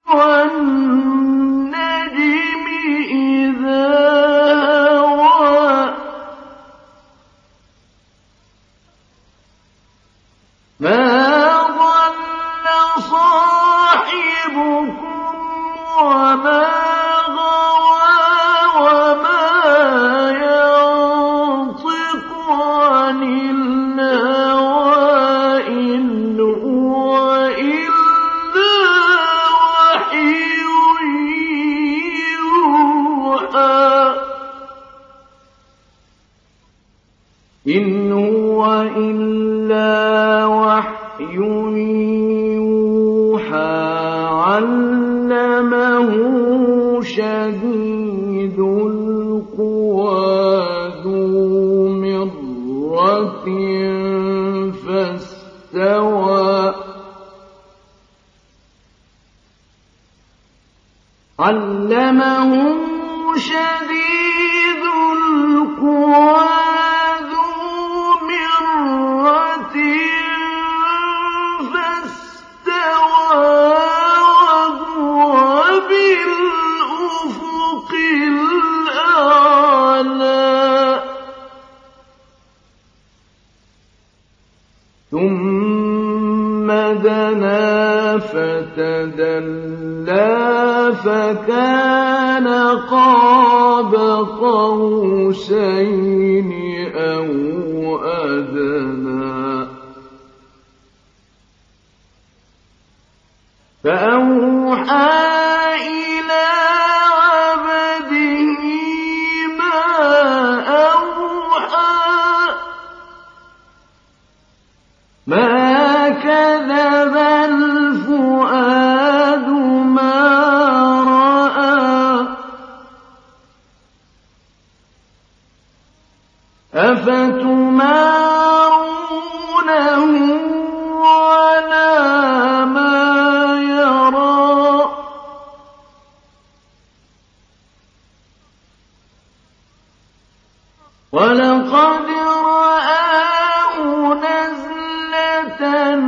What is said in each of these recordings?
وَالنَّجْمِ إِذَا هَوَىٰ مَا ضَلَّ صَاحِبُكُمْ وَمَا غَوَىٰ وَمَا يَنطِقُ عَنِ الْهَوَىٰ إِنْ هُوَ إِلَّا وَحْيٌ يُوحَىٰ إِنْ هُوَ إِلَّا وَحْيٌ يُوحَىٰ عَلَّمَهُ شَدِيدُ الْقُوَىٰ ذُو مِرَّةٍ فَاسْتَوَىٰ وَهُوَ بِالْأُفُقِ الْأَعْلَىٰ ثُمَّ دَنَا فَتَدَلَّىٰ فَكَانَ قَابَ قَوْسَيْنِ أَوْ أَدْنَىٰ فَأَوْحَىٰ إِلَىٰ عَبْدِهِ مَا أَوْحَىٰ مَا كَذَبَ الْفُؤَادُ مَا رَأَىٰ أَفَتُمَارُونَهُ عَلَىٰ مَا يَرَىٰ وَلَقَدْ رَآهُ نَزْلَةً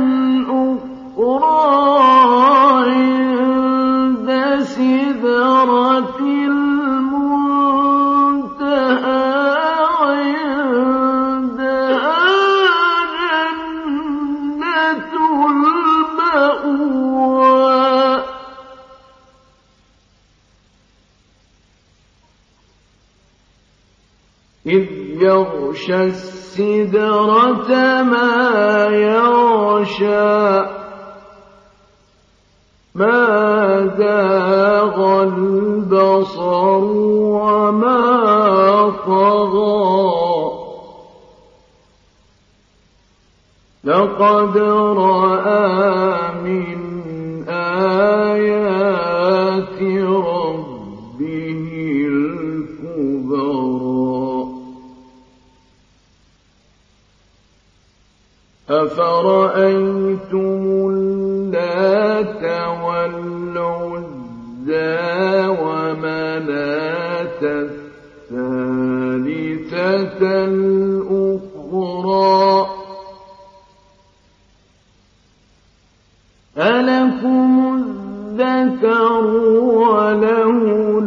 أُخْرَىٰ عِندَ سِدْرَةِ الْمُنتَهَىٰ عِندَهَا جَنَّةُ الْمَأْوَىٰ إِذْ يَغْشَى السِّدْرَةَ مَا يَغْشَىٰ مَا زَاغَ الْبَصَرُ وَمَا طَغَىٰ لَقَدْ رَأَىٰ مِنْ آيَاتِ رَبِّهِ الْكُبْرَىٰ أَفَرَأَيْتُمُ اللَّاتَ وَالْعُزَّىٰ وَمَنَاةَ الثَّالِثَةَ الْأُخْرَىٰ أَلَكُمُ الذَّكَرُ وَلَهُ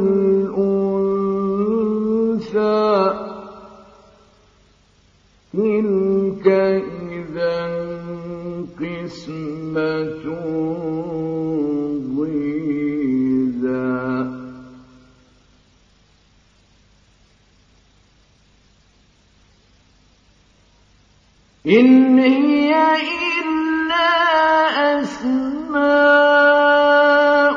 الْأُنثَىٰ تِلْكَ إِذًا قِسْمَةٌ ضِيزَىٰ إِنْ هِيَ إِلَّا أَسْمَاءٌ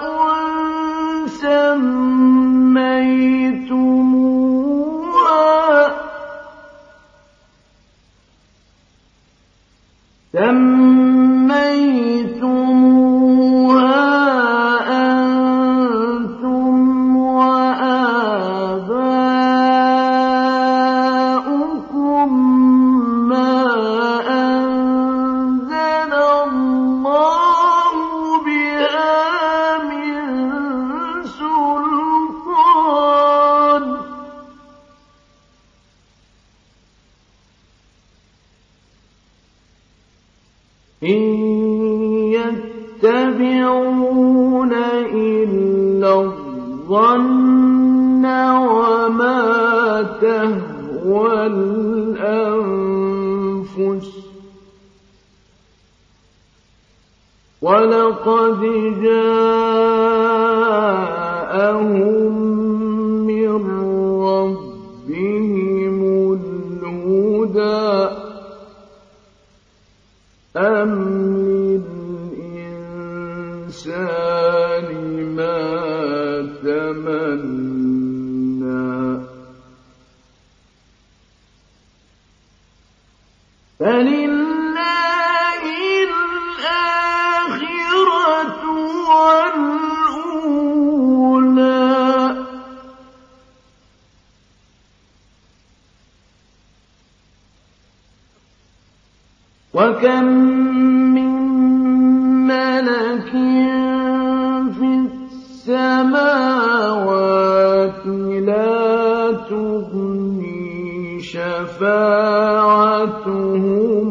سَمَّيْتُمُوهَا أَنتُمْ وَآبَاؤُكُم مَّا أَنزَلَ اللَّهُ بِهَا وَلَقَدْ جَاءَهُم مِّن رَّبِّهِمُ الْهُدَىٰ أَمْ لِلْإِنسَانِ مَا تَمَنَّىٰ فَلِلَّهِ الْآخِرَةُ وَالْأُولَىٰ وَكَم مِّن مَّلَكٍ فِي السَّمَاوَاتِ لَا تُغْنِي شَفَاعَتُهُمْ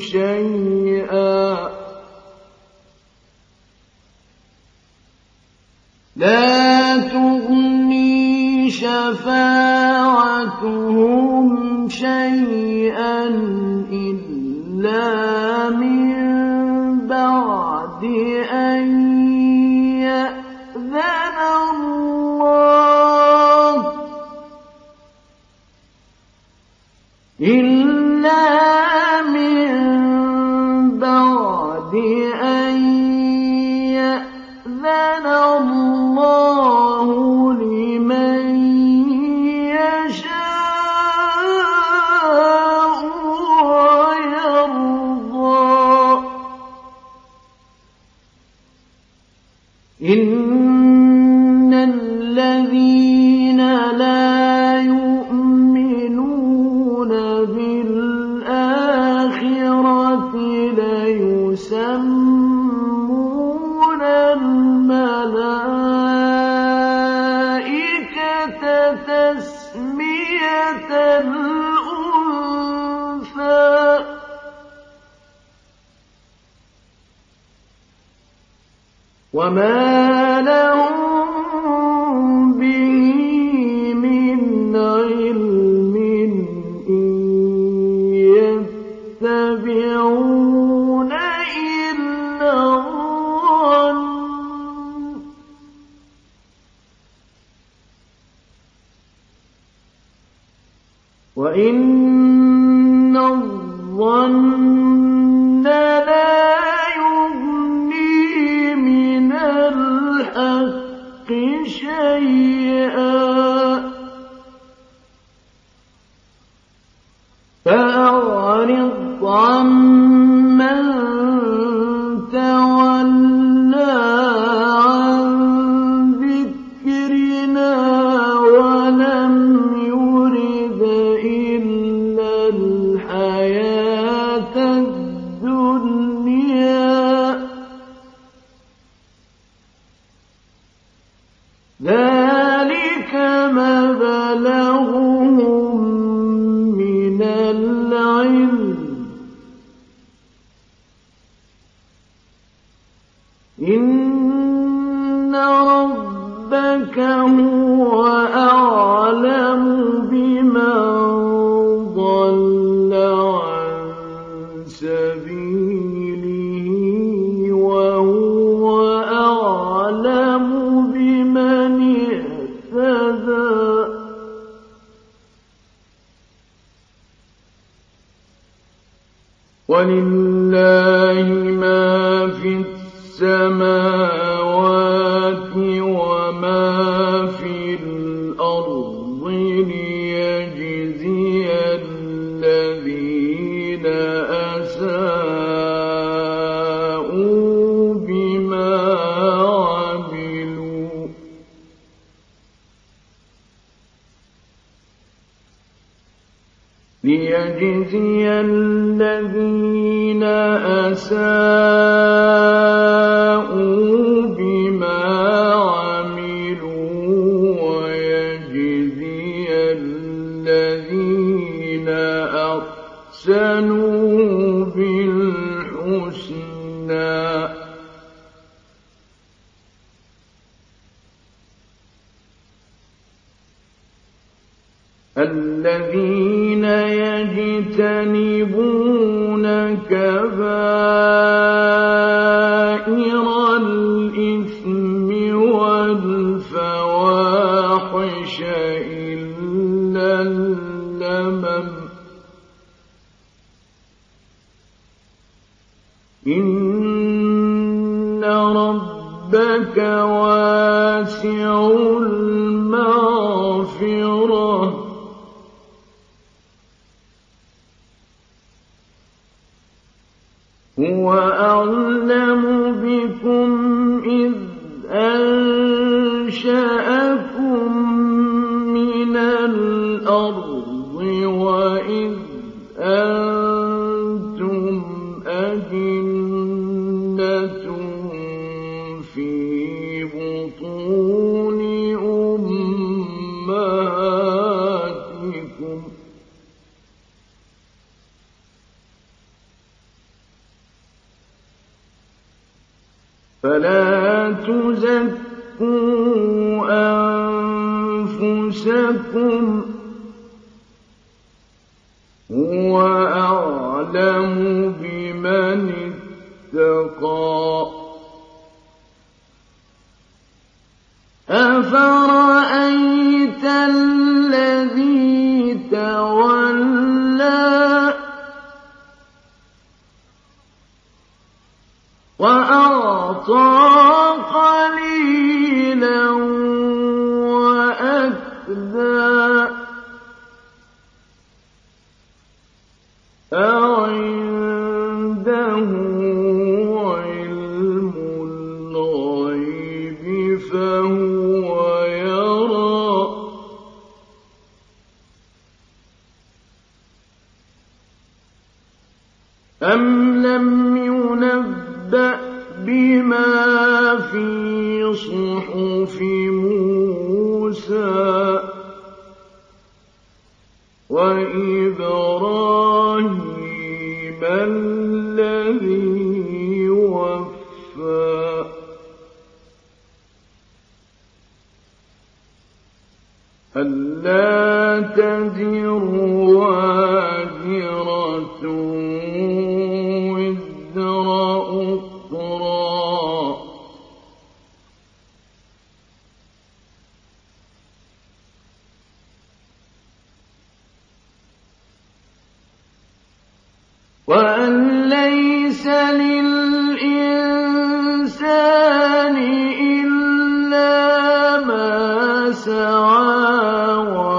شَيْئًا إِلَّا مِن بَعْدِ أَن يَأْذَنَ اللَّهُ لِمَن يَشَاءُ وَيَرْضَىٰ إِنَّ الَّذِينَ لَا يُؤْمِنُونَ بِالْآخِرَةِ لَيُسَمُّونَ الْمَلَائِكَةَ تَسْمِيَةَ الْأُنثَىٰ وَمَا لَهُم بِهِ مِنْ عِلْمٍ إِن يَتَّبِعُونَ إِلَّا الظَّنَّ وَإِنَّ الظَّنَّ لَا يُغْنِي مِنَ الْحَقِّ شَيْئًا فَأَعْرِضْ عَمَّن تَوَلَّىٰ عَن ذِكْرِنَا وَلَمْ يُرِدْ إِلَّا الْحَيَاةَ الدُّنْيَا ذَٰلِكَ مَبْلَغُهُم مِّنَ الْعِلْمِ إِنَّ رَبَّكَ هُوَ أَعْلَمُ بِمَن ضَلَّ عَن سَبِيلِهِ وَهُوَ أَعْلَمُ بِمَنِ اهْتَدَىٰ وَلِلَّهِ مَا فِي السَّمَاوَاتِ وَمَا فِي الْأَرْضِ لِيَجْزِيَ الَّذِينَ أَسَاءُوا بِمَا عَمِلُوا وَيَجْزِيَ الَّذِينَ أَحْسَنُوا بِالْحُسْنَىٰ الَّذِينَ يَجْتَنِبُونَ كَبَائِرَ ربك واسع المغفرة هو أعلم بكم إذ أنشأكم من الأرض وإذ أنتم أجنة في بطون أمهاتكم فلا تزكوا أنفسكم هو أعلم بمن اتقى أفرأيت الذي تولى وأعطى قليلا وأكدى أعنده علم الغيب فهو يرى أم لم ينبأ بما في صحف موسى وإبراهيم الذي وفى ألا تزر وازرة وزر أخرى وأن ليس للإنسان إلا ما سعى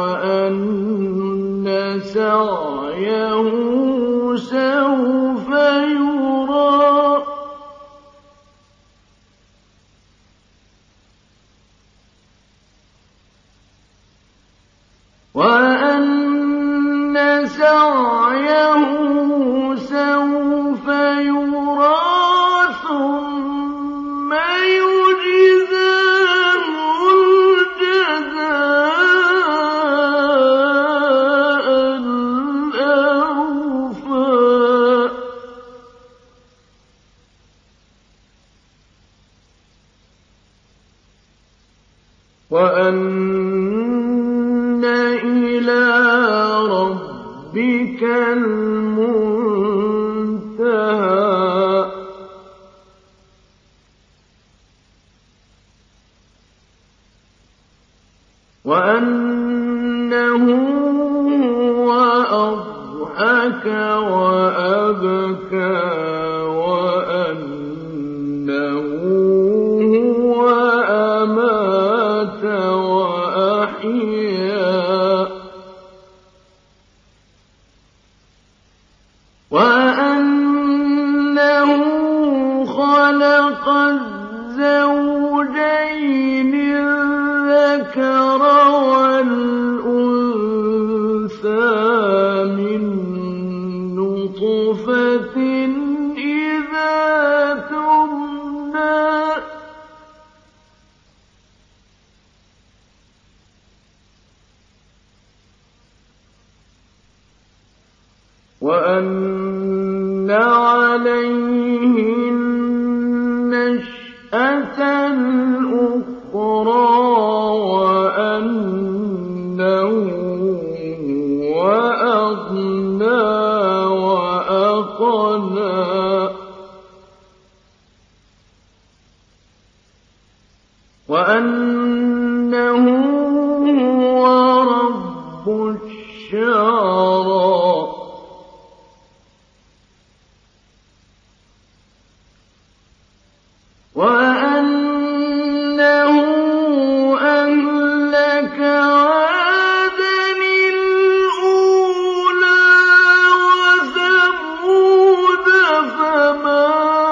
وأن سعيه سوف يرى وأن سعيه سوف يرى ثم يجزاه الجزاء الأوفى وأن إلى ربك المنتهى وأنه هو أضحك وأبكى وأنه هو أمات وأحيا وأنه خلق الزوجين الذكر والأنثى من نطفة إذا تمنى وأن عليه النشأة الأخرى وأنه هو أغنى وأقنى وأنه هو رب الشعرى وأنه أهلك عادا الأولى وثمود فما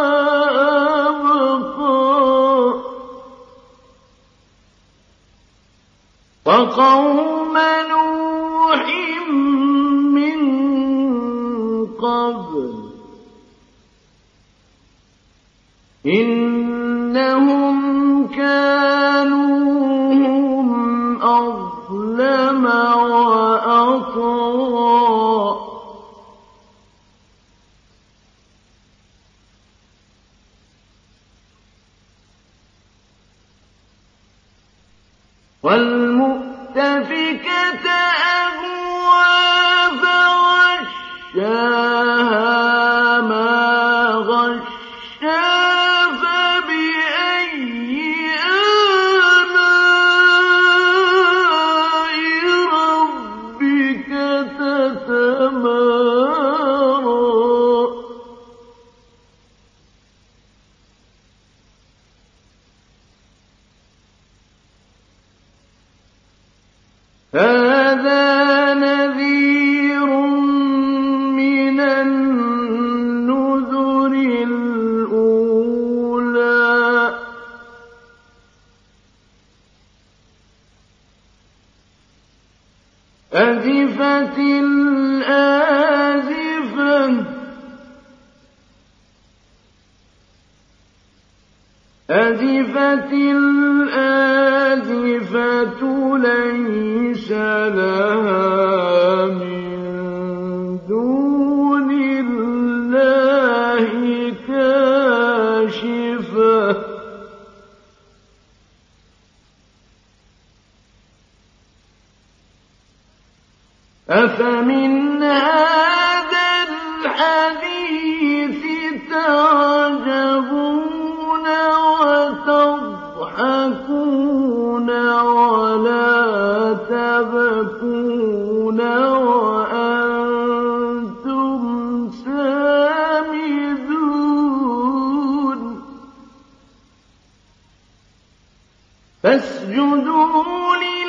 أبقى وقوم نوح من قبل إنهم كانوا هم أظلم وأطغى والمؤتفكة أهوى فغشاها ما غشا فبأي آلاء ربك تتمارى هذا نذير من النذر الأولى أزفت الآزفة أزفت الآزفة ليس لها من دون الله كاشفة أفمن هذا الحديث تعجبون وتضحكون ولا تبكون وأنتم سامدون فاسجدوا